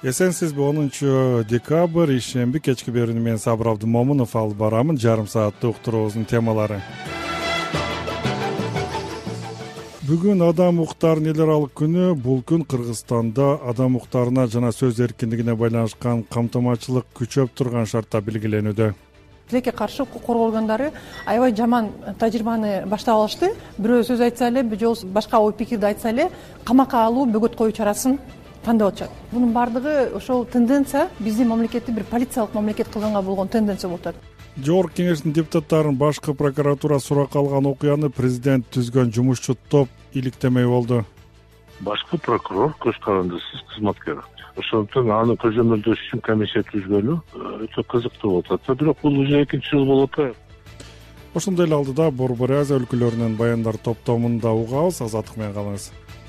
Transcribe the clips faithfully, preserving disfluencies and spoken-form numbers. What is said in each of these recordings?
Эсенсизби, онунчу декабрь ишемби кечки берүүнү мен Сабыр Абдымомунов алып барамын. Жарым сааттык уктуруубуздун темалары. Бүгүн адам укуктарынын эл аралык күнү. Бул күн Кыргызстанда адам укуктарына жана сөз эркиндигине байланышкан камтамачылык күчөп турган шартта белгиленүүдө. Тилекке каршы укук коргоо органдары аябай жаман тажрыйбаны баштап алышты. Бирөө сөз айтса эле, же башка ой пикирди айтса эле, камакка алуу, бөгөт коюу чарасын тандап атышат. Бунун баардыгы ошол тенденция биздин мамлекетти бир полициялык мамлекет кылганга болгон тенденция болуп атат. Жогорку кеңештин депутаттарын башкы прокуратура суракка алган окуяны президент түзгөн жумушчу топ иликтемей болду. Башкы прокурор көз карандысыз кызматкер. Ошондуктан аны көзөмөлдөш үчүн комиссия түзгөнү өтө кызыктуу болуп атат. Бирок бул уже экинчи жыл болуп атат. Ошондой эле алдыда Борбор Азия өлкөлөрүнүн баяндар топтомунда угабыз. Азаттык менен калыңыз.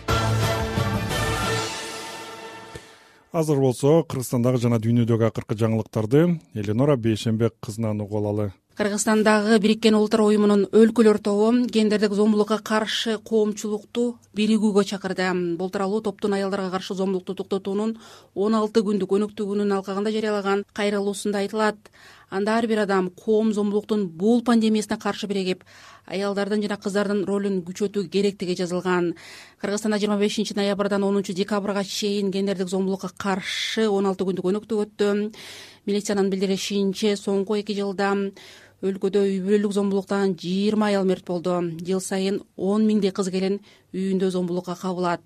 Азыр болсо Кыргызстандагы жана дүйнөдөгү акыркы жаңылыктарды Эленора Бейшембек кызынан угуп алалы. Кыргызстандагы Бириккен Улуттар уюмунун өлкөлөр тобу гендердик зомбулукка каршы коомчулукту биригүүгө чакырды. Бул тууралуу топтун аялдарга каршы зомбулукту токтотуунун он алты күндүк өнөктүгүнүн алкагында жарыялаган кайрылуусунда айтылат. Анда ар бир адам коом зомбулуктун бул пандемиясына каршы биригип, аялдардын жана кыздардын ролун күчөтүү керектиги жазылган. Кыргызстанда жыйырма бешинчи ноябрдан онунчу декабрга чейин гендердик зомбулукка каршы он алты күндүк өнөктүк өттү. Милициянын билдиришинче, соңку эки жылда өлкөдө үй бүлөлүк зомбулуктан жыйырма аял мерт болду. Жыл сайын он миңдей кыз келин үйүндө зомбулукка кабылат.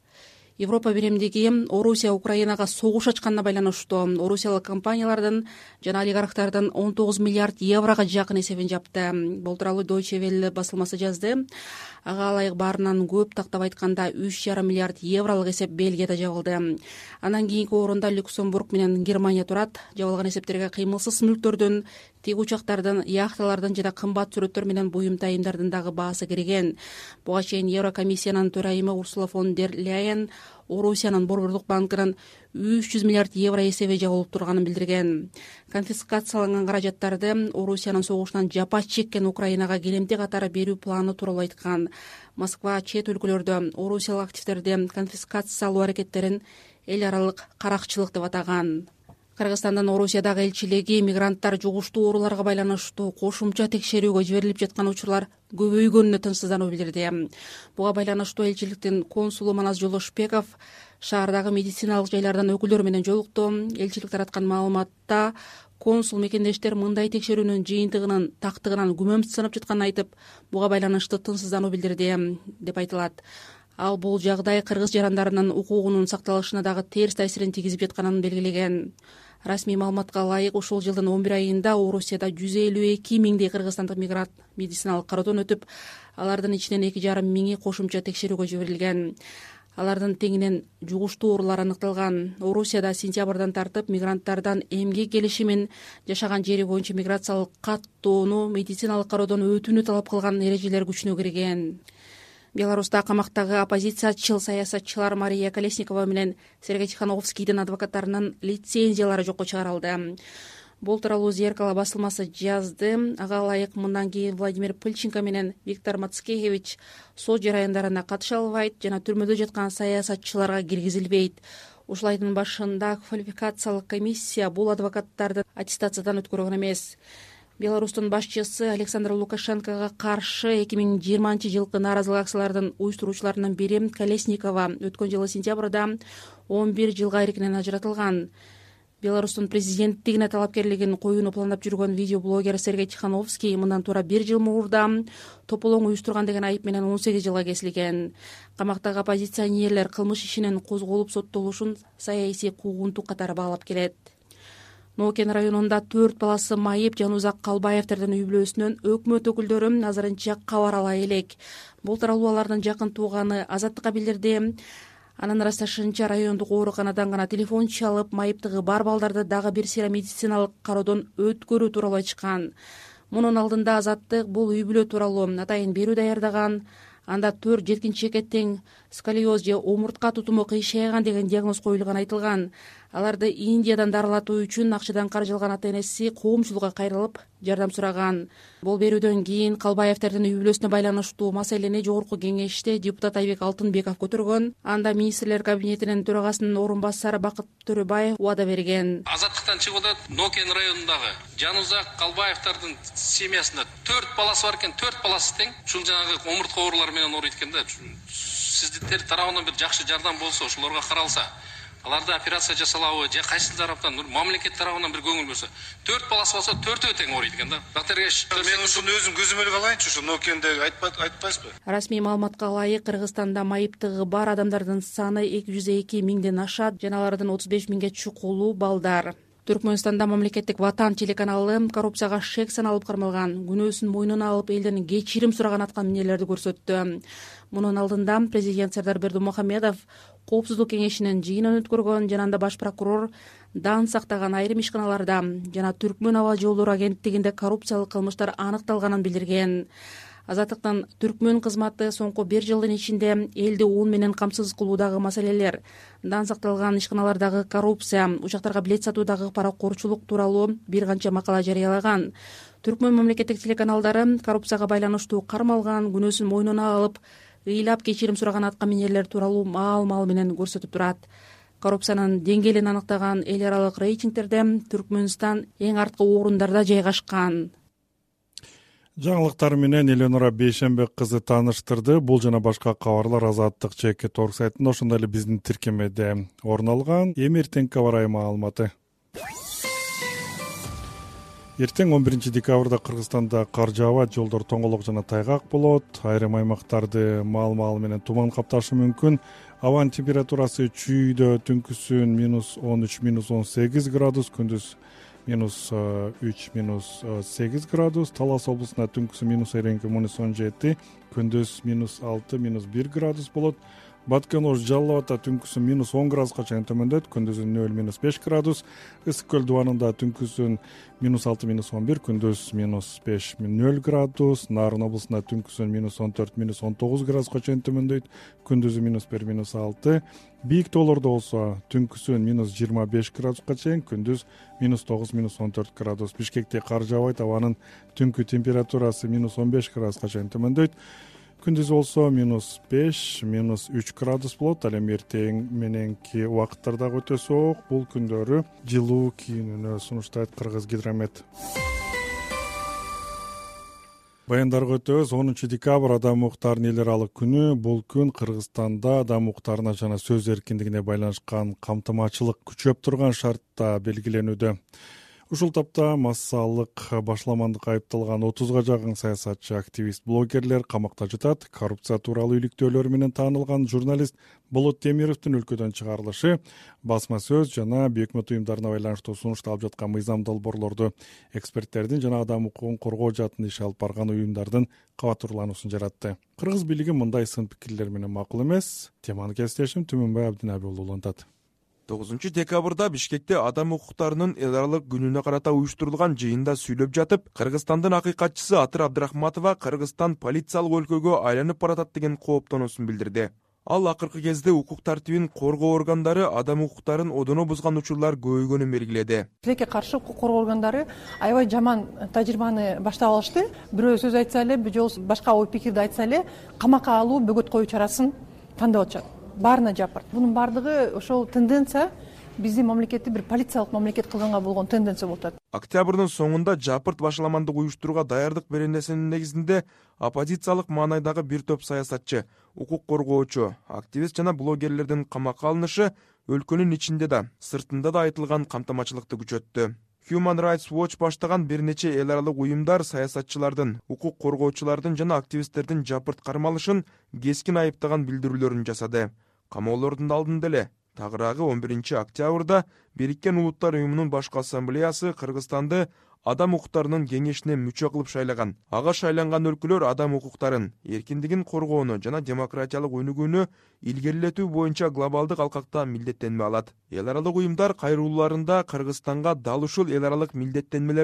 Европа биримдиги Орусия Украинага согуш ачканына байланыштуу орусиялык компаниялардын жана олигархтардын он тогуз миллиард еврого жакын эсебин жапты. Бул тууралуу Deutsche Welle басылмасы жазды. Ага ылайык баарынан көп, тактап айтканда үч жарым миллиард евролук эсеп Бельгияда жабылды. Анан кийинки орунда Люксембург менен Германия турат. Жабылган эсептерге кыймылсыз мүлктөрдүн, тик учактардын, яхталардын жана кымбат сүрөттөр менен буюм тайымдардын дагы баасы кирген. Буга чейин Еврокомиссиянын төрайымы Урсула фон дер Ляйен Орусиянын Борборлук банкынан үч жүз миллиард евро эсеби жабылып турганын билдирген. Конфискацияланган каражаттарды Орусиянын согушунан жапа чеккен Украинага келемти катары берүү планы тууралуу айткан. Москва чет өлкөлөрдө орусиялык активдерди конфискациялоо аракеттерин эл аралык каракчылык деп атаган. Кыргызстандын Орусиядагы элчилиги мигранттар жугуштуу ооруларга байланыштуу кошумча текшерүүгө жиберилип жаткан учурлар көбөйгөнүнө тынчсыздануу билдирди. Буга байланыштуу элчиликтин консулу Манас Жолошбеков шаардагы медициналык жайлардан өкүлдөр менен жолукту. Элчилик тараткан маалыматта консул мекендештер мындай текшерүүнүн жыйынтыгынын тактыгынан күмөнсүзданып жатканын айтып, буга байланыштуу тынчсыздануу билдирди деп айтылат. Ал бул жагдай кыргыз жарандарынын укугунун сакталышына дагы терс таасирин тийгизип жатканын белгилеген. Расмий маалыматка ылайык ушул жылдын он бир айында Орусияда жүз элүү эки миңдей кыргызстандык мигрант медициналык кароодон өтүп, алардын ичинен эки жарым миңи кошумча текшерүүгө жиберилген. Алардын теңинен жугуштуу оорулар аныкталган. Орусияда сентябрдан тартып мигранттардан эмгек келишимин, жашаган жери боюнча миграциялык каттоону, медициналык кароодон өтүүнү талап кылган эрежелер күчүнө кирген. Беларуста камактагы оппозициячыл саясатчылар Мария Колесникова менен Сергей Тихановскийдин адвокаттарынын лицензиялары жокко чыгарылды. Бул тууралуу Зеркало басылмасы жазды. Ага ылайык мындан кийин Владимир Пыльченко менен Виктор Мацкевич сот жараяндарына катыша албайт жана түрмөдө жаткан саясатчыларга киргизилбейт. Ушул айдын башында квалификациялык комиссия бул адвокаттарды аттестациядан өткөргөн эмес. Беларустун башчысы Александр Лукашенкого каршы эки миң жыйырманчы жылкы нааразылык акциялардын уюштуруучуларынын бири Колесникова өткөн жылы сентябрда он бир жылга эркинен ажыратылган. Беларустун президенттигине талапкерлигин коюуну пландап жүргөн видеоблогер Сергей Тихановский мындан туура бир жыл мурда тополоң уюштурган деген айып менен он сегиз жылга кесилген. Камактагы оппозиционерлер кылмыш ишинин козголуп соттолушун саясий куугунтук катары баалап келет. Нокен районунда төрт баласы майып Жанузак Калбаевтердин үй бүлөсүнөн өкмөт өкүлдөрү азырынча кабар ала элек. Бул тууралуу алардын жакын тууганы Азаттыкка билдирди. Анын ырасташынча райондук ооруканадан гана телефон чалып, майыптыгы бар балдарды дагы бир сыйра медициналык кароодон өткөрүү тууралуу айтышкан. Мунун алдында Азаттык бул үй бүлө тууралуу атайын берүү даярдаган. Анда төрт жеткинчекке тең сколиоз же омуртка тутуму кыйшайган деген диагноз коюлган айтылган. Аларды Индиядан дарылатуу үчүн акчадан каржы алган ата энеси коомчулукка кайрылып жардам сураган. Бол берүүдөн кийин Калбаевдердин үй бүлөсүнө байланыштуу маселени жогорку кеңеште депутат Айбек Алтынбеков көтөргөн. Анда министрлер кабинетинин төрагасынын орун басары Бакыт Төрөбаев убада берген. Азаттыктан чыгып атат Нокен районундагы Жанузак Калбаевдердин семьясында төрт баласы бар экен, төрт баласы тең. Ушул жанагы омуртка оорулары менен ооруйт экен да. Сиздер тарабынан бир жакшы жардам болсо, ошолорго каралса, аларда операция жасалабы, же кайсы тараптан, мамлекет тарабынан бир көңүл бөлсө, төрт баласы болсо, төртөө тең ооруйт экен да. Докторгеш, мен ушуну өзүм көзүм эле калайынчы, ушу Нокендеги айтпайсызбы? Расмий маалыматка ылайык Кыргызстанда майыптыгы бар адамдардын саны эки жүз эки миңден ашат, жана алардын отуз беш миңге чукулуу балдар. Түркмөнстанда мамлекеттик Ватан телеканалы коррупцияга шек саналып кармалган, күнөөсүн мойнуна алып элден кечирим сураган аткаминерлерди көрсөттү. Мунун алдында президент Сардар Бердымухамедов Коопсуздук кеңешинин жыйынын өткөргөн, жана анда баш прокурор дан сактаган айрым ишканаларда жана Түркмөн аба жолдору агенттигинде коррупциялык кылмыштар аныкталганын билдирген. Азаттыктын Түркмөн кызматы соңку бир жылдын ичинде элди уун менен камсыз кылуудагы маселелер, дан сакталган ишканалардагы коррупция, учактарга билет сатуудагы паракорчулук тууралуу бир канча макала жарыялаган. Түркмөн мамлекеттик телеканалдары коррупцияга байланыштуу кармалган, күнөөсүн мойнуна алып, ыйлап кечирим сураган аткаминерлер тууралуу маал-маал менен көрсөтүп турат. Коррупциянын деңгээлин аныктаган эл аралык рейтингтерде Түркмөнстан эң арткы орундарда жайгашкан. Жаңылыктар менен Эленора Бейшембек кызы тааныштырды. Бул жана башка кабарлар Азаттык чекит торг сайтында, ошондой эле биздин тиркемеде орун алган. Эми эртеңки аба ырайы маалыматы. Эртең он биринчи декабрда Кыргызстанда кар жаабайт, жолдор тоңголок жана тайгак болот. Айрым аймактарды маал-маал менен туман капташы мүмкүн. Абанын температурасы чүйдө түнкүсүн минус он үч, минус он сегиз градус, күндүз минус үч, минус сегиз градус. Талас облусунда түнкүсү минус эреңки минус он жети, күндүз минус алты, минус бир градус болот. Баткен Ош Жалал Абадта түнкүсүн минус он градуска чейин төмөндөйт, күндүзүн нөл, минус беш градус. Ысык көл дубанында түнкүсүн минус алты, минус он бир, күндүз минус беш, нөл градус. Нарын облусунда түнкүсүн минус он төрт, минус он тогуз градуска чейин төмөндөйт, күндүзү минус бир, минус алты. Бийик тоолордо болсо түнкүсүн минус жыйырма беш градуска чейин, күндүз минус тогуз, минус он төрт градус. Бишкекте кар жаабайт, абанын түнкү температурасы минус он беш градуска чейин төмөндөйт. Күндүз болсо минус беш, минус үч градус болот. Ал эми эртең мененки убакыттарда өтө соок, бул күндөрү жылуу кийинүүнү сунуштайт Кыргыз гидромет. Баяндарга өтөбүз. онунчу декабрь адам укуктарынын эл аралык күнү. Бул күн Кыргызстанда адам укуктарына жана сөз эркиндигине байланышкан камтымачылык күчөп турган шартта белгиленүүдө. Ушул тапта массалык башламандыкка айыпталган отузга жакын саясатчы, активист, блогерлер камакта жатат. Коррупция тууралуу иликтөөлөр менен таанылган журналист Болот Темировдун өлкөдөн чыгарылышы, басма сөз жана өкмөт уюмдарына байланыштуу сунушталып жаткан мыйзам долбоорлорду эксперттердин жана адам укугун коргоо жаатын иш алып барган уюмдардын кабатурлануусун жаратты. Кыргыз бийлиги мындай сын пикирлер менен макул эмес. Теманы кесиптешим Түмөнбай Абдинаби уулу улантат. тогузунчу декабрда Бишкекте адам укуктарынын эл аралык күнүнө карата уюштурулган жыйында сүйлөп жатып, Кыргызстандын акыйкатчысы Атыр Абдрахматова Кыргызстан полициялык өлкөгө айланып баратат деген кооптонуусун билдирди. Ал акыркы кезде укук тартибин коргоо органдары адам укуктарын одоно бузган учурлар көбөйгөнүн белгиледи. Тилекке каршы укук коргоо органдары аябай жаман тажрыйбаны баштап алышты. Бирөө сөз айтса эле, бирөө башка ой пикирди айтса эле, камакка алуу, бөгөт коюу чарасын тандап атышат. Баарына жапырт. Бунун бардыгы ошол тенденция биздин мамлекетти бир полициялык мамлекет кылганга болгон тенденция болуп атат. Октябрдын соңунда жапырт башаламандык уюштурууга даярдык беренесинин негизинде оппозициялык маанайдагы бир топ саясатчы, укук коргоочу, активист жана блогерлердин камакка алынышы өлкөнүн ичинде да, сыртында да айтылган камтамачылыкты күчөттү. Human Rights Watch баштаган бир нече эл аралык уюмдар саясатчылардын, укук коргоочулардын жана активисттердин жапырт кармалышын кескин айыптаган билдирүүлөрүн жасады. Камоолордун алдында эле тагыраагы он биринчи октябрда Бириккен Улуттар уюмунун башкы ассамблеясы Кыргызстанды адам укуктарынын кеңешине мүчө кылып шайлаган. Ага шайланган өлкөлөр адам укуктарын, эркиндигин коргоону жана демократиялык өнүгүүнү илгерилетүү боюнча глобалдык алкакта милдеттенме алат. Эл аралык уюмдар кайрылууларында Кыргызстанга дал ушул эл аралык милдеттенмелерди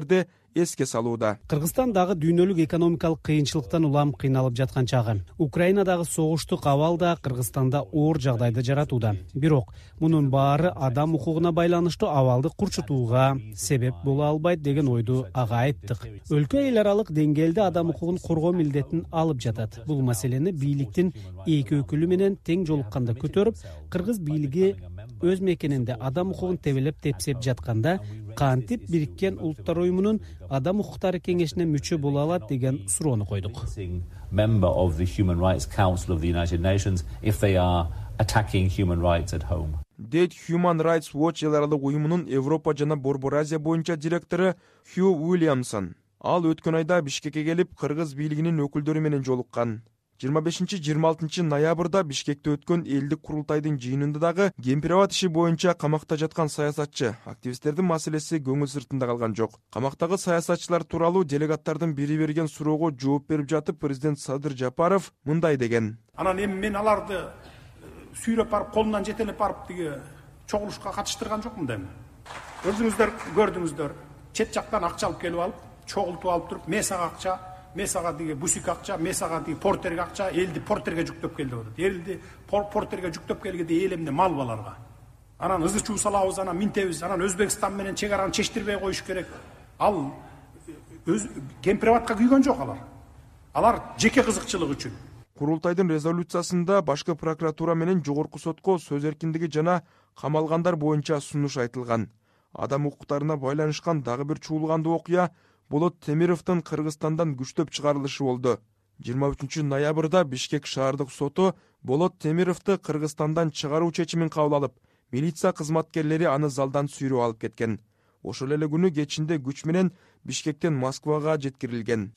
эске салууда. Кыргызстан дагы дүйнөлүк экономикалык кыйынчылыктан улам кыйналып жаткан чагы. Украинадагы согуштук абал да Кыргызстанда оор жагдайды жаратууда. Бирок мунун баары адам укугуна байланыштуу абалды курчутууга себеп боло албайт деген ойду ага айттык. Өлкө эл аралык деңгээлде адам укугун коргоо милдетин алып жатат. Бул маселени бийликтин эки өкүлү менен тең жолукканда көтөрүп, кыргыз бийлиги өз мекенинде адам укугун тебелеп тепсеп жатканда кантип Бириккен Улуттар уюмунун адам укуктары кеңешине мүчө боло алат деген суроону койдук. Member of the Human Rights Council of the United Nations if they are attacking human rights at home. дейт Human Rights Watch эл аралык уюмунун Европа жана Борбор Азия боюнча директору Хью Уильямсон. Ал өткөн айда Бишкекке келип, кыргыз бийлигинин өкүлдөрү менен жолуккан. жыйырма бешинчи жыйырма алтынчы ноябрда Бишкекте өткөн элдик курултайдын жыйынында дагы Кемпирабад иши боюнча камакта жаткан саясатчы активисттердин маселеси көңүл сыртында калган жок. Камактагы саясатчылар тууралуу делегаттардын бири берген суроого жооп берип жатып, президент Садыр Жапаров мындай деген. Анан эми мен аларды сүйрөп барып, колунан жетелеп барып тиги чогулушка катыштырган жокмун дейм. Өзүңүздөр көрдүңүздөр, чет жактан акча алып келип алып, чогултуп алып туруп, мен сага акча, мен сага диги бусик акча, мен сага диги портерге акча, элди портерге жүктөп келди деп атат. Элди портерге жүктөп келгенде эл эмне мал баларга. Анан ызы чуу салабыз, анан минтебиз, анан Өзбекстан менен чек араны чечтирбей коюш керек. Ал өз Кемпирабадка күйгөн жок алар. Алар жеке кызыкчылык үчүн. Курултайдын резолюциясында башкы прокуратура менен жогорку сотко сөз эркиндиги жана камалгандар боюнча сунуш айтылган. Адам укуктарына байланышкан дагы бир чуулгандуу окуя Болот Темировдун Кыргызстандан күчтөп чыгарылышы болду. жыйырма үчүнчү ноябрда Бишкек шаардык соту Болот Темировду Кыргызстандан чыгаруу чечимин кабыл алып, милиция кызматкерлери аны залдан сүйрөп алып кеткен. Ошол эле күнү кечинде күч менен Бишкектен Москвага жеткирилген.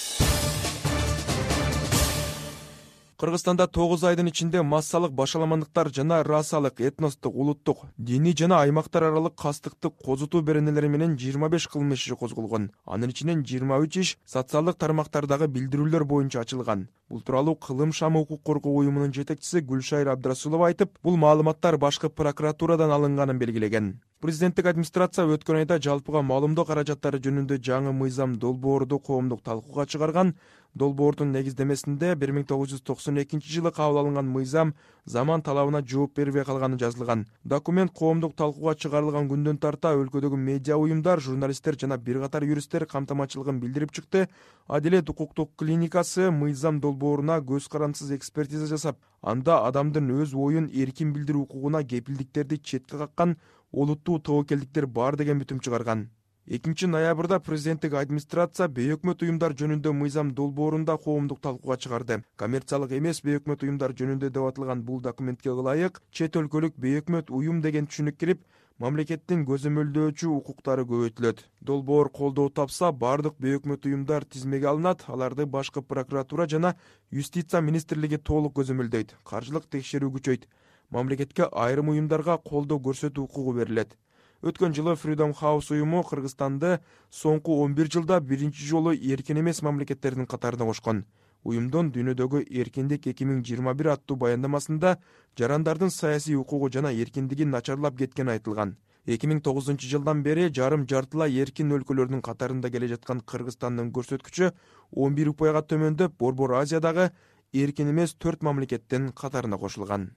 Кыргызстанда тогуз айдын ичинде массалык башаламандыктар жана расалык, этностук, улуттук, диний жана аймактар аралык кастыктык козутуу беренелери менен жыйырма беш кылмыш иши козголгон. Анын ичинен жыйырма үч иш социалдык тармактардагы билдирүүлөр боюнча ачылган. Бул тууралуу Кылым шамы укук коргоо уюмунун жетекчиси Гүлшайыр Абдрасулова айтып, бул маалыматтар башкы прокуратурадан алынганын белгилеген. Президенттик администрация өткөн айда жалпыга маалымдоо каражаттары жөнүндө жаңы мыйзам долбоорду коомдук талкууга чыгарган. Долбоордун негиздемесинде бир миң тогуз жүз токсон экинчи жылы кабыл алынган мыйзам заман талабына жооп бербей калганы жазылган. Документ коомдук талкууга чыгарылган күндөн тарта өлкөдөгү медиа уюмдар, журналисттер жана бир катар юристтер камтамачылыгын билдирип чыкты. Адилет укуктук клиникасы мыйзам долбооруна көз карандысыз экспертиза жасап, анда адамдын өз оюн эркин билдирүү укугуна кепилдиктерди четке каккан олуттуу тобокелдиктер бар деген бүтүм чыгарган. экинчи ноябрда президенттик администрация бейөкмөт уюмдар жөнүндө мыйзам долбоорунда коомдук талкууга чыгарды. Коммерциялык эмес бейөкмөт уюмдар жөнүндө деп аталган бул документке ылайык чет өлкөлүк бейөкмөт уюм деген түшүнүк кирип, мамлекеттин көзөмөлдөөчү укуктары көбөйтүлөт. Долбоор колдоо тапса, бардык бейөкмөт уюмдар тизмеге алынат, аларды башкы прокуратура жана юстиция министрлиги толук көзөмөлдөйт. Каржылык текшерүү күчөйт. Мамлекетке айрым уюмдарга колдоо көрсөтүү укугу берилет. Өткөн жылы Freedom House уюму Кыргызстанды соңку он бир жылда биринчи жолу эркин эмес мамлекеттердин катарына кошкон. Уюмдун дүйнөдөгү эркиндик эки миң жыйырма бир аттуу баяндамасында жарандардын саясий укугу жана эркиндиги начарлап кеткени айтылган. эки миң тогузунчу жылдан бери жарым жартылай эркин өлкөлөрдүн катарында келе жаткан Кыргызстандын көрсөткүчү он бир упайга төмөндөп, Борбор Азиядагы эркин эмес төрт мамлекеттин катарына кошулган.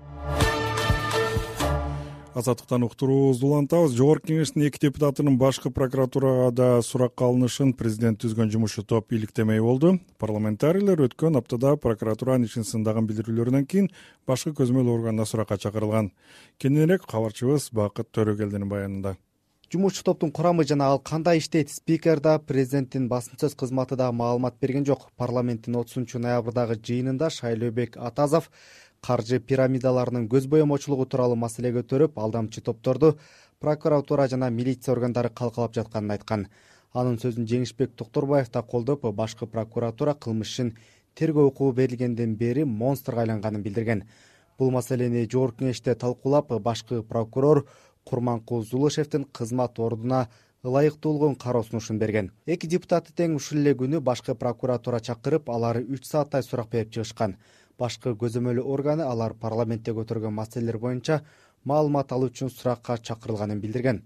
Азаттыктан уктуруубузду улантабыз. Жогорку кеңештин эки депутатынын башкы прокуратурага да суракка алынышын президент түзгөн жумушчу топ иликтемей болду. Парламентарийлер өткөн аптада прокуратуранын ишин сындаган билдирүүлөрүнөн кийин башкы көзөмөл органына суракка чакырылган. Кененирээк кабарчыбыз Бакыт Төрөгелдинин баянында. Жумушчу топтун курамы жана ал кандай иштейт, спикер да, президенттин басым сөз кызматы да маалымат берген жок. Парламенттин отузунчу ноябрдагы жыйынында Шайлообек Атазов каржы пирамидаларынын көз боемочулугу тууралуу маселе көтөрүп, алдамчы топторду прокуратура жана милиция органдары калкалап жатканын айткан. Анын сөзүн Жеңишбек Токторбаев да колдоп, башкы прокуратура кылмыш ишин тергөө укугу берилгенден бери монстрга айланганын билдирген. Бул маселени жогорку кеңеште талкуулап, башкы прокурор Курманкул Зулушевдин кызмат ордуна ылайыктуулугун кароо сунушун берген. Эки депутаты тең ушул эле күнү башкы прокуратура чакырып, алар үч сааттай сурак берип чыгышкан. Башкы көзөмөл органы алар парламентте көтөргөн маселелер боюнча маалымат алуу үчүн суракка чакырылганын билдирген.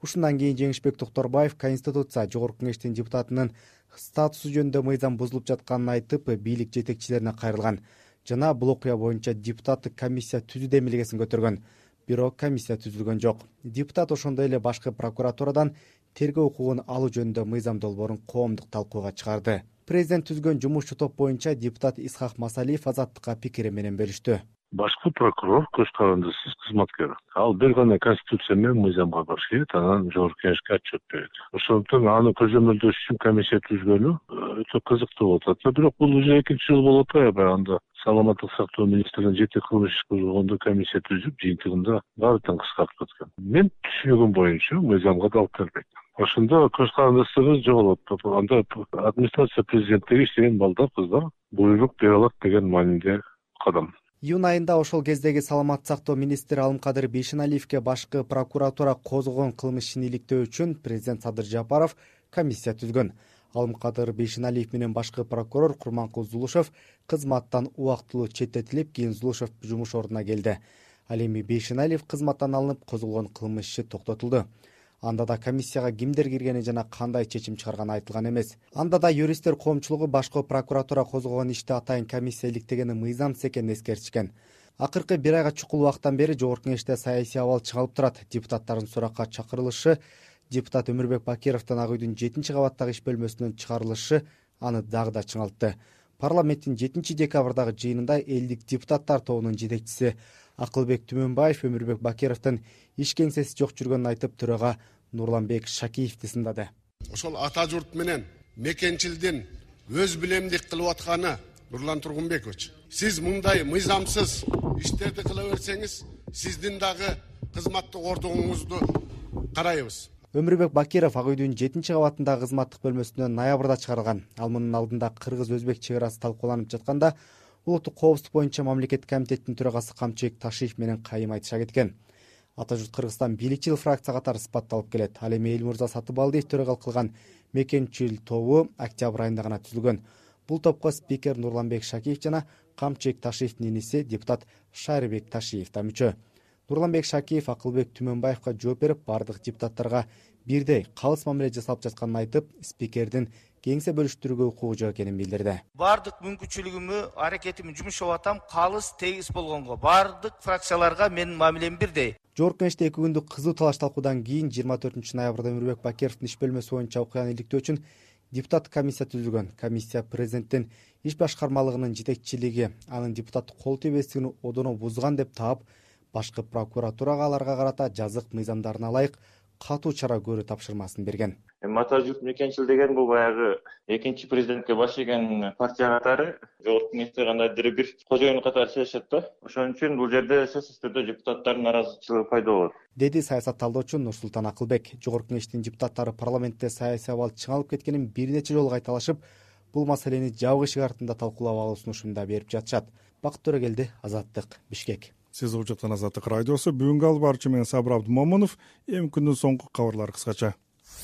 Ушундан кийин Жеңишбек Токторбаев Конституция Жогорку Кеңештин депутатынын статусу жөнүндө мыйзам бузулуп жатканын айтып, бийлик жетекчилерине кайрылган жана бул окуя боюнча депутаттык комиссия түзүүдө эмилгесин көтөргөн. Бирок комиссия түзүлгөн жок. Депутат ошондой эле башкы прокуратурадан тергөө укугун алуу жөнүндө мыйзам долбоорун коомдук талкууга чыгарды. Президент түзгөн жумушчу топ боюнча депутат Исхак Масалиев Азаттыкка пикири менен бөлүштү. Башкы прокурор көз карандысыз кызматкер. Ал бир гана конституция менен мыйзамга каршы келет, анан Жогорку Кеңешке отчет берет. Ошондуктан аны көзөмөлдөш үчүн комиссия түзгөнү өтө кызыктуу болуп атат. Бирок бул уже экинчи жыл болуп атпайбы? Анда саламаттык сактоо министринин жети кылмыш иш козгогондо комиссия түзүп, жыйынтыгында баары тең кыскартып аткан. Мен түшүнүгүм боюнча мыйзамга да алып келбейт. Ошондо көз карандысыбыз жоголот. Анда администрация президенттиги иштеген балдар, кыздар буйрук бере алат деген мааниде кадам. Июнь айында ошол кездеги саламаттык сактоо министри Алымкадыр Бейшеналиевке башкы прокуратура козгогон кылмыш ишин иликтөө үчүн президент Садыр Жапаров комиссия түзгөн. Алымкадыр Бейшеналиев менен башкы прокурор Курманкул Зулушев кызматтан убактылуу четтетилип, кийин Зулушев жумуш ордуна келди. Ал эми Бейшеналиев кызматтан алынып, козголгон кылмыш иши токтотулду. Анда да комиссияга кимдер киргени жана кандай чечим чыгарганы айтылган эмес. Анда да юристтер коомчулугу башкы прокуратура козгогон ишти атайын комиссия иликтегени мыйзамсыз экенин эскертишкен. Акыркы бир айга чукул убакыттан бери Жогорку Кеңеште саясий абал чыңалып турат. Депутаттардын суракка чакырылышы, депутат Өмүрбек Бакировдун Ак үйдүн жетинчи кабаттагы иш бөлмөсүнөн чыгарылышы аны дагы да чыңалтты. Парламенттин жетинчи декабрдагы жыйынында элдик депутаттар тобунун жетекчиси Акылбек Түмөнбаев Өмүрбек Бакировдун иш кеңсеси жок жүргөнүн айтып, төрага Нурланбек Шакиевди сындады. Ошол ата журт менен мекенчилдин өз билемдик кылып атканы Нурлан Тургунбекович, сиз мындай мыйзамсыз иштерди кыла берсеңиз, сиздин дагы кызматтык ордуңузду карайбыз. Өмүрбек Бакиров Ак үйдүн жетинчи кабатындагы кызматтык бөлмөсүнөн ноябрда чыгарылган. Ал мунун алдында кыргыз-өзбек чек арасы талкууланып жатканда улуттук коопсуздук боюнча мамлекеттик комитеттин төрагасы Камчыбек Ташиев менен кайым айтыша кеткен. Ата журт Кыргызстан бийликчил фракция катары сыпатталып келет. Ал эми Элмурза Сатыбалдиев төрагалык кылган мекенчил тобу октябрь айында гана түзүлгөн. Бул топко спикер Нурланбек Шакиев жана Камчыбек Ташиевдин иниси депутат Шарибек Ташиев да мүчө. Нурланбек Шакиев Акылбек Түмөнбаевка жооп берип, бардык депутаттарга бирдей калыс мамиле жасалып жатканын айтып, спикердин кеңсе бөлүштүрүүгө укугу жок экенин билдирди. Бардык мүмкүнчүлүгүмө, аракетимди жумушап атам, калыс тегиз болгонго. Бардык фракцияларга менин мамилем бирдей. Жогорку Кеңеште эки күндүк кызуу талаш талкуудан кийин жыйырма төртүнчү ноябрда Өмүрбек Бакировдун иш бөлмөсү боюнча окуяны иликтөө үчүн депутаттык комиссия түзүлгөн. Комиссия президенттин иш башкармалыгынын жетекчилиги анын депутаттык кол тийбестигин одоно бузган деп таап, башкы прокуратурага аларга карата жазык мыйзамдарына ылайык катуу чара көрүү тапшырмасын берген. Ата журт мекенчил деген бул баягы экинчи президентке баш ийген партия катары Жогорку Кеңеште кандайдыр бир кожоюн катары чечишет да. Ошон үчүн бул жерде сөзсүз түрдө депутаттардын наразычылыгы пайда болот, деди саясат талдоочу Нурсултан Акылбек. Жогорку Кеңештин депутаттары парламентте саясий абал чыңалып кеткенин бир нече жолу кайталашып, бул маселени жабык эшик артында талкуулап алуу сунушун да берип жатышат. Бакыт Төрөгелди, Азаттык, Бишкек. Сиз угуп жаткан Азаттык радиосу. Бүгүнкү алып барчу менен Сабыр Абдумомунов. Эми күндүн соңку кабарлары кыскача.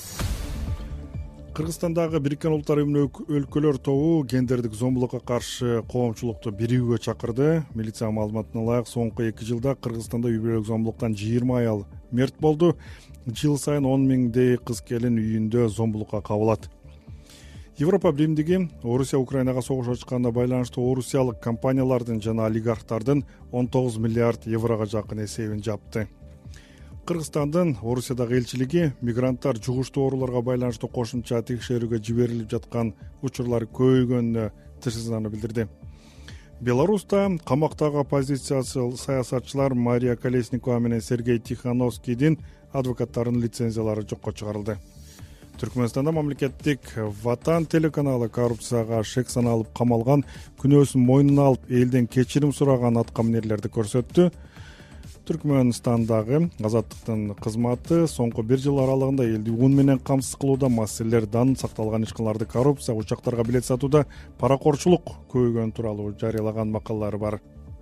Кыргызстандагы Бириккен Улуттар Уюмунун өлкөлөр тобу гендердик зомбулукка каршы коомчулукту биригүүгө чакырды. Милиция маалыматына ылайык, соңку эки жылда Кыргызстанда үй бүлөлүк зомбулуктан жыйырма аял мерт болду. Жыл сайын он миңдей кыз келин үйүндө зомбулукка кабылат. Европа биримдиги Орусия Украинага согуш ачканына байланыштуу орусиялык компаниялардын жана олигархтардын он тогуз миллиард еврого жакын эсебин жапты. Кыргызстандын Орусиядагы элчилиги мигранттар жугуштуу ооруларга байланыштуу кошумча текшерүүгө жиберилип жаткан учурлар көбөйгөнүнө тынчсыздыгын билдирди. Беларуста камактагы оппозициялык саясатчылар Мария Колесникова менен Сергей Тихановскийдин адвокаттарынын лицензиялары жокко чыгарылды. Түркмөнстанда мамлекеттик Ватан телеканалы коррупцияга шек саналып камалган, күнөөсүн мойнуна алып элден кечирим сураган аткаминерлерди көрсөттү. Түркмөнстандагы Азаттыктын кызматы соңку бир жыл аралыгында элди ун менен камсыз кылууда, маселелерден сакталган ишканаларды коррупция, учактарга билет сатууда паракорчулук көбөйгөн тууралуу жарыялаган макалалары бар.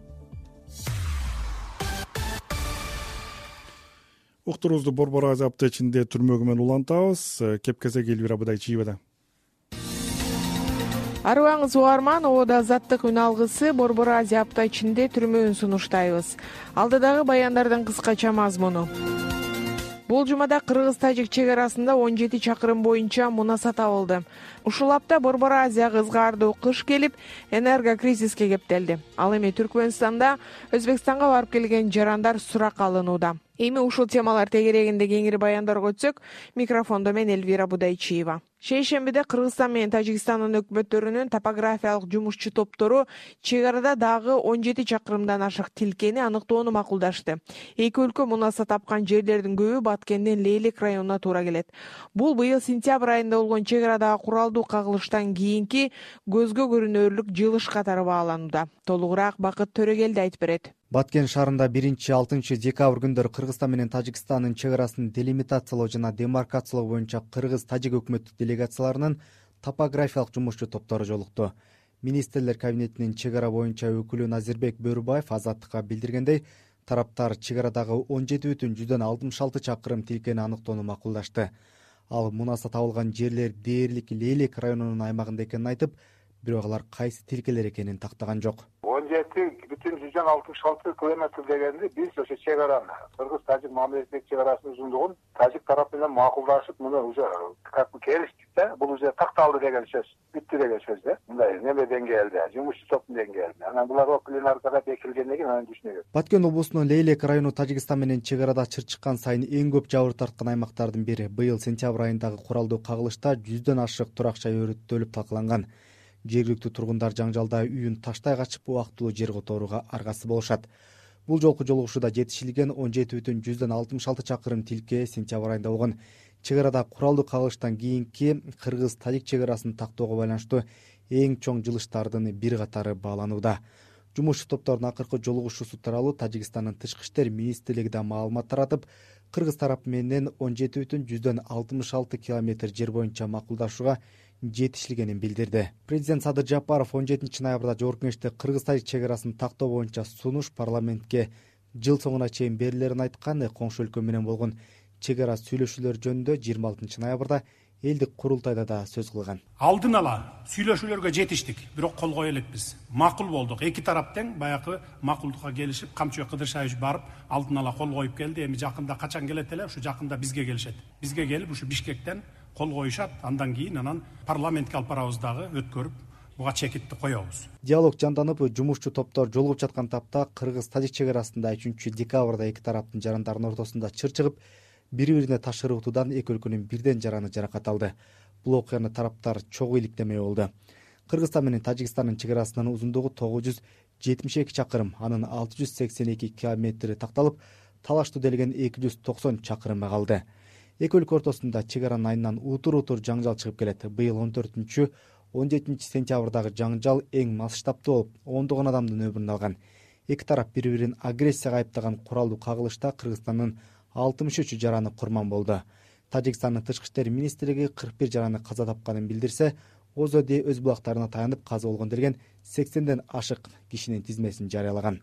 Уктуруубузду Борбор Азия аптечинде түрмөгү менен улантабыз. Кепкесек Элвира Быдай чийбеде. Арыбаңыз угарман, Оода Азаттык үн алгысы Борбор Азия аптечинде түрмөгүн сунуштайбыз. Алдыдагы баяндардын кыскача мазмуну. Бул жумада Кыргыз-Тажик чек арасында он жети чакырым боюнча мунаса табылды. Ушул апта Борбор Азияга ызгаардуу кыш келип, энерго кризиске кептелди. Ал эми Түркмөнстанда Өзбекстанга барып келген жарандар суракка алынууда. Эми ушул темалар тегерегинде кеңири баяндарга өтсөк, микрофондо мен Эльвира Будайчиева. Шейшембиде Кыргызстан менен Тажикстандын өкмөттөрүнүн топографиялык жумушчу топтору чек арада дагы он жети чакырымдан ашык тилкени аныктоону макулдашты. Эки өлкө мунаса тапкан жерлердин көбү Баткенден Лейлек районуна туура келет. Бул быйыл сентябрь айында болгон чек арадагы куралдуу кагылыштан кийинки көзгө көрүнөрлүк жылыш катары бааланууда. Толугураак Бакыт Төрөгелди айтып берет. Баткен шаарында биринчи алтынчы декабрь күндөрү Кыргызстан менен Тажикстандын чек арасын делимитациялоо жана демаркациялоо боюнча Кыргыз-Тажик өкмөттүк делегацияларынын топографиялык жумушчу топтору жолукту. Министрлер кабинетинин чек ара боюнча өкүлү Назирбек Бөрүбаев Азаттыкка билдиргендей, тараптар чек арадагы он жети бүтүн жүздөн алтымыш алты чакырым тилкени аныктоону макулдашты. Ал мунаса табылган жерлер дээрлик Лейлек районунун аймагында экенин айтып, бирок алар кайсы тилкелер экенин тактаган жок. он жети бүтүн жүздөн алтымыш алты километр дегенди биз ошо чек араны Кыргыз-Тажик мамилесиндеги чек арасынын узундугун Тажик тарапы менен макулдашып, муну уже как бы келиштик да, бул уже такталды деген сөз, бүттү деген сөз да. Мындай неме деңгээлде, жумушчу топтун деңгээлинде. Анан булар пленаркада бекилгенден кийин анан түшүнөгөт. Баткен облусунун Лейлек району Тажикстан менен чек арада чырчыккан сайын эң көп жабыр тарткан аймактардын бири. Быйыл сентябрь айындагы куралдуу кагылышта жүздөн ашык турак-жай өрүттөлүп талкаланган. Жергиликтүү тургундар жаңжалда үйүн таштай качып убактылуу жер которууга аргасы болушат. Бул жолку жолугушууда жетишилген он жети бүтүн жүздөн алтымыш алты чакырым тилке сентябрь айында болгон. Чек арада куралдуу кагылыштан кийинки Кыргыз-Тажик чек арасын тактоого байланыштуу эң чоң жылыштардын бир катары бааланууда. Жумушчу топтордун акыркы жолугушуусу тууралуу Тажикстандын тышкы иштер министрлиги да маалымат таратып, Кыргыз тарапы менен он жети бүтүн жүздөн алтымыш алты километр жер боюнча макулдашууга жетишилгенин билдирди. Президент Садыр Жапаров он жетинчи ноябрда Жогорку Кеңеште Кыргыз-Тажик чек арасын тактоо боюнча сунуш парламентке жыл соңуна чейин берилерин айткан. Коңшу өлкө менен болгон чек ара сүйлөшүүлөр жөнүндө жыйырма алтынчы ноябрда элдик курултайда да сөз кылган. Алдын ала сүйлөшүүлөргө жетиштик, бирок кол кое элекпиз. Макул болдук. Эки тарап тең баягы макулдукка келишип, Камчыбек Кыдыршаевич барып, алдын ала кол коюп келди. Эми жакында качан келет эле, ушу жакында бизге келишет. Бизге келип, ушу Бишкектен кол коюшат, андан кийин анан парламентке алып барабыз дагы өткөрүп, буга чекитти коебуз. Диалог жанданып, жумушчу топтор жолугуп жаткан тапта Кыргыз-Тажик чек арасында үчүнчү декабрда эки тараптын жарандардын ортосунда чырчыгып, бири-бирине таш ыргытуудан эки өлкөнүн бирден жараны жаракат алды. Бул окуяны тараптар чогуу иликтемей болду. Кыргызстан менен Тажикстандын чек арасынын узундугу тогуз жүз жетимиш эки чакырым, анын алты жүз сексен эки километри такталып, талаштуу делген эки жүз токсон чакырымы калды. Эки өлкө ортосунда чек аранын айынан утур-утур жаңжал чыгып келет. Быйыл он төртүнчү он жетинчи сентябрдагы жаңжал эң масштабтуу болуп, ондогон адамдын өмүрүн алган. Эки тарап бири-бирин агрессияга айыптаган куралдуу кагылышта Кыргызстандын алтымыш үч жараны курман болду. Тажикстандын тышкы иштер министрлиги кырк бир жараны каза тапканын билдирсе, Озоди өз булактарына таянып каза болгон делген сексенден ашык кишинин тизмесин жарыялаган.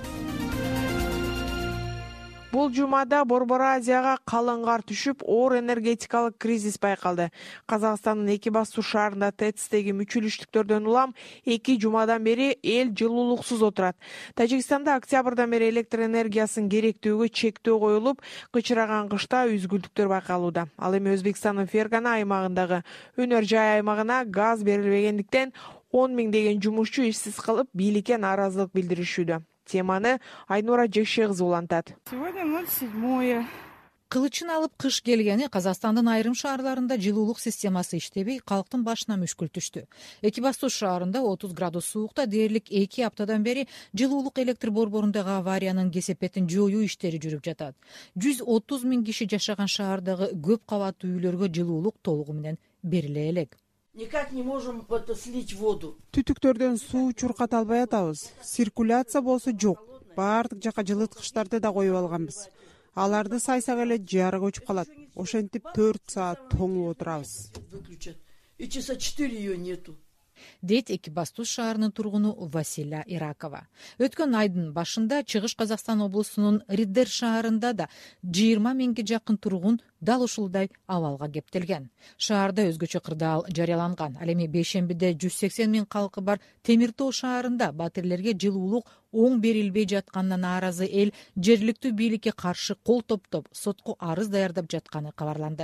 Бул жумада Борбор Азияга калың кар түшүп, оор энергетикалык кризис байкалды. Казакстандын эки басуу шаарында ТЭЦтеги мүчүлүштүктөрдөн улам эки жумадан бери эл жылуулуксуз отурат. Тажикстанда октябрдан бери электр энергиясынын керектүүлүгү чектөө коюлуп, кычыраган кышта үзгүлтүктөр байкалууда. Ал эми Өзбекстандын Фергана аймагындагы өнөр жай аймагына газ берилбегендиктен он миңдеген жумушчу ишсиз калып, бийликке нааразылык билдиришүүдө. Теманы Айнура Жекше кызы улантат. Сегодня ноль седьмое. Кылычын алып кыш келгени Казакстандын айрым шаарларында жылуулук системасы иштебей, калктын башына мүшкүл түштү. Экибастуз шаарында отуз градус суукта дээрлик эки аптадан бери жылуулук электр борборундагы авариянын кесепетин жоюу иштери жүрүп жатат. жүз отуз миң киши жашаган шаардагы көп кабаттуу үйлөргө жылуулук толугу менен бериле элек. Никак не можем слить воду. Түтүктөрдөн суу чурката албай атабыз. Циркуляция болсо жок. Баардык жака жылыткычтарды да коюп алганбыз. Аларды сайсак эле жарык өчүп калат. Ошентип төрт саат тоңуп отурабыз. И часа четыре ее нету. дейт Экибастуз шаарынын тургуну Василя Иракова. Өткөн айдын башында Чыгыш Казакстан облусунун Риддер шаарында да жыйырма миңге жакын тургун дал ушулдай абалга кептелген. Шаарда өзгөчө кырдаал жарыяланган. Ал эми бейшембиде жүз сексен миң калкы бар Темир Тоо шаарында батирлерге жылуулук оң берилбей жатканына нааразы эл жергиликтүү бийликке каршы кол топтоп сотко арыз даярдап жатканы кабарланды.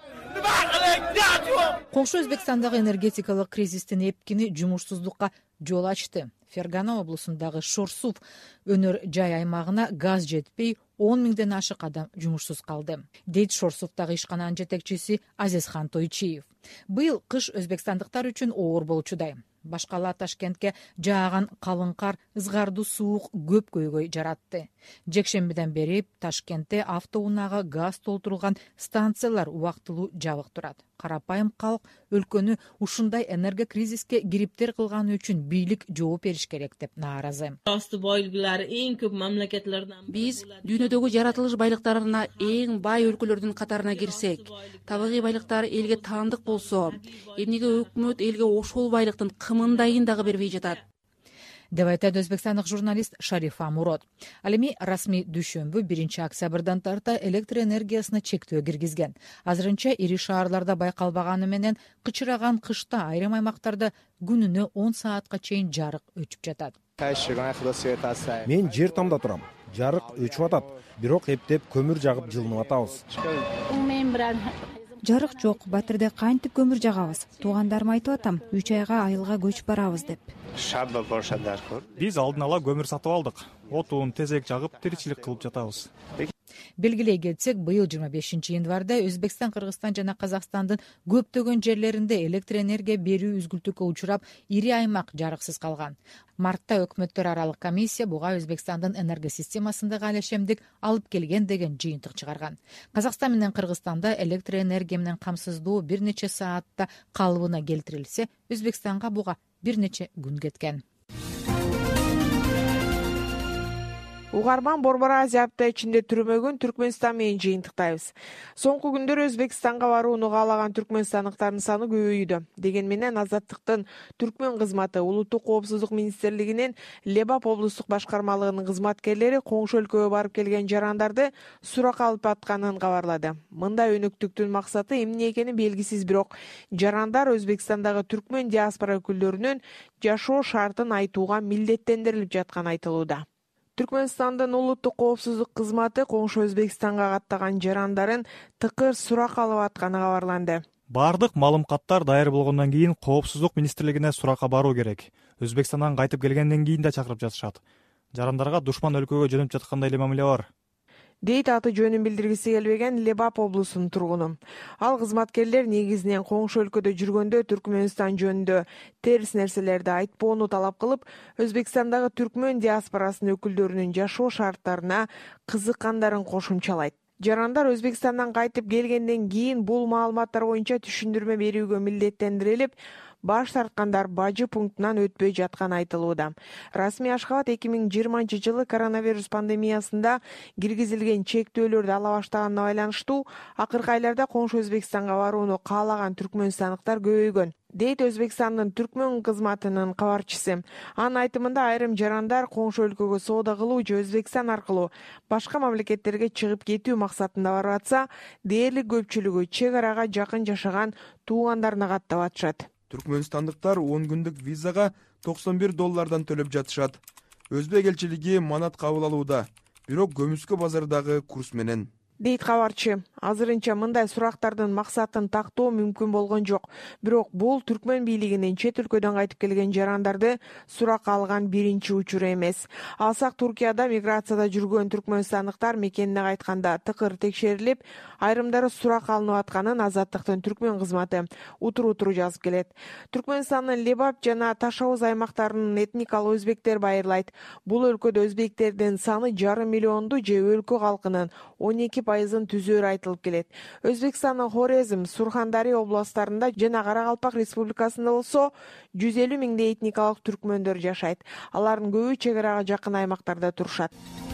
Коңшу Өзбекстандагы энергетикалык кризистин эпкини жумушсуздукка жол ачты. Фергана облусундагы Шорсув өнөр жай аймагына газ жетпей он миңден ашык адам жумушсуз калды, дейт Шорсувдагы ишкананын жетекчиси Азизхан Тойчиев. Быйыл кыш өзбекстандыктар үчүн оор болчудай. Башкала Ташкентке жааган калың кар ызгардуу суук көп көйгөй жаратты. Жекшембиден бери Ташкентте автоунаага газ толтурулган станциялар убактылуу жабык турат. Карапайым калк өлкөнү ушундай энерго кризиске кириптер кылганы үчүн бийлик жооп бериш керек деп нааразы. Биз дүйнөдөгү жаратылыш байлыктарына эң бай өлкөлөрдүн катарына кирсек, табигый байлыктар элге таандык болсо, эмнеге өкмөт элге ошол байлыктын кымындайын дагы бербей жатат? деп айтат өзбекстандык журналист Шарифа Мурод. Ал эми расмий дүйшөмбү биринчи октябрдан тарта электр энергиясына чектөө киргизген. Азырынча ири шаарларда байкалбаганы менен кычыраган кышта айрым аймактарда күнүнө он саатка чейин жарык өчүп жатат. Мен жер тамда турам. Жарык өчүп атат. Бирок эптеп көмүр жагып жылынып атабыз. Жарык жок, батирде кантип көмүр жагабыз? Туугандарым айтып атам, үч айга айылга көчүп барабыз деп. Биз алдын ала көмүр сатып алдык. Отун, тезек жагып, тиричилик кылып жатабыз. Белгилей кетсек, быйыл жыйырма бешинчи январда Өзбекстан, Кыргызстан жана Казакстандын көптөгөн жерлеринде электр энергия берүү үзгүлтүккө учурап, ири аймак жарыксыз калган. Мартта өкмөттөр аралык комиссия буга Өзбекстандын энергосистемасындагы алешемдик алып келген деген жыйынтык чыгарган. Казакстан менен Кыргызстанда электр энергия менен камсыздоо бир нече саатта калыбына келтирилсе, Өзбекстанга буга бир нече күн кеткен. Угарман Борбор Азия апта ичинде түрмөгөн Түркмөнстан менен жыйынтыктайбыз. Соңку күндөр Өзбекстанга барууну каалаган түркмөнстандыктардын саны көбөйүүдө. Деген менен Азаттыктын Түркмөн кызматы Улуттук коопсуздук министрлигинин Лебап облустук башкармалыгынын кызматкерлери коңшу өлкөгө барып келген жарандарды сурак алып атканын кабарлады. Мындай өнөктүктүн максаты эмне экени белгисиз, бирок жарандар Өзбекстандагы түркмөн диаспора өкүлдөрүнүн жашоо шартын айтууга милдеттендирилип жатканы айтылууда. Түркмөнстандын улуттук коопсуздук кызматы коңшу Өзбекстанга каттаган жарандарын тыкыр сурак алып атканы кабарланды. Бардык маалыматтар даяр болгондон кийин коопсуздук министрлигине суракка баруу керек. Өзбекстандан кайтып келгенден кийин да чакырып жатышат. Жарандарга душман өлкөгө жөнөп жаткандай эле мамиле бар, дейт аты жөнүн билдиргиси келбеген Лебап облусунун тургуну. Ал кызматкерлер негизинен коңшу өлкөдө жүргөндө Түркмөнстан жөнүндө терс нерселерди айтпоону талап кылып, Өзбекстандагы түркмөн диаспорасынын өкүлдөрүнүн жашоо шарттарына кызыккандарын кошумчалайт. Жарандар Өзбекстандан кайтып келгенден кийин бул маалыматтар боюнча түшүндүрмө берүүгө милдеттендирилип, баш тарткандар бажы пунктунан өтпөй жатканы айтылууда. Расмий Ашхабад эки миң жыйырманчы жылы коронавирус пандемиясында киргизилген чектөөлөрдү ала баштаганына байланыштуу акыркы айларда коңшу Өзбекстанга барууну каалаган түркмөнстандыктар көбөйгөн, дейт Өзбекстандын түркмөн кызматынын кабарчысы. Анын айтымында айрым жарандар коңшу өлкөгө соода кылуу же Өзбекстан аркылуу башка мамлекеттерге чыгып кетүү максатында барып атса, дээрлик көпчүлүгү чек арага жакын жашаган туугандарына каттап атышат. Түркмөнстандыктар он күндүк визага токсон бир доллардан төлөп жатышат. Өзбек элчилиги манат кабыл алууда, бирок көмүскө базардагы курс менен, дейт кабарчы. Азырынча мындай сурактардын максатын тактоо мүмкүн болгон жок. Бирок бул түркмөн бийлигинин чет өлкөдөн кайтып келген жарандарды суракка алган биринчи учуру эмес. Алсак Туркияда миграцияда жүргөн түркмөнстандыктар мекенине кайтканда тыкыр текшерилип, айрымдары сурак алынып атканын Азаттыктын түркмөн кызматы утур-утур жазып келет. Түркмөнстандын Лебап жана Таш-Ауыз аймактарынын этникалык өзбектер байырлайт. Бул өлкөдө өзбектердин саны жарым миллионду же өлкө калкынын он эки пайызын түзөөрү айтылып келет. Өзбекстандын Хорезм, Сурхандария областарында жана Каракалпак республикасында болсо жүз элүү миңдей этникалык түркмөндөр жашайт. Алардын көбү чек арага жакын аймактарда турушат.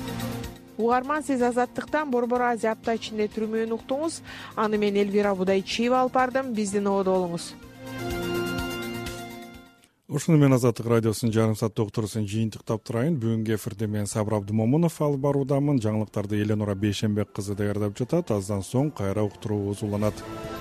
Угарман, сиз Азаттыктан Борбор Азия апта ичинде түрмөөнү уктуңуз. Аны мен Элвира Будайчиева алып бардым. Биздин ободо болуңуз. ушуну менен Азаттык радиосунун жарым сааттык уктуруусун жыйынтыктап турайын. Бүгүнкү эфирде мен Сабыр Абдымомунов алып баруудамын. Жаңылыктарды Эленора Бейшенбек кызы даярдап жатат. Аздан соң кайра уктуруубуз уланат.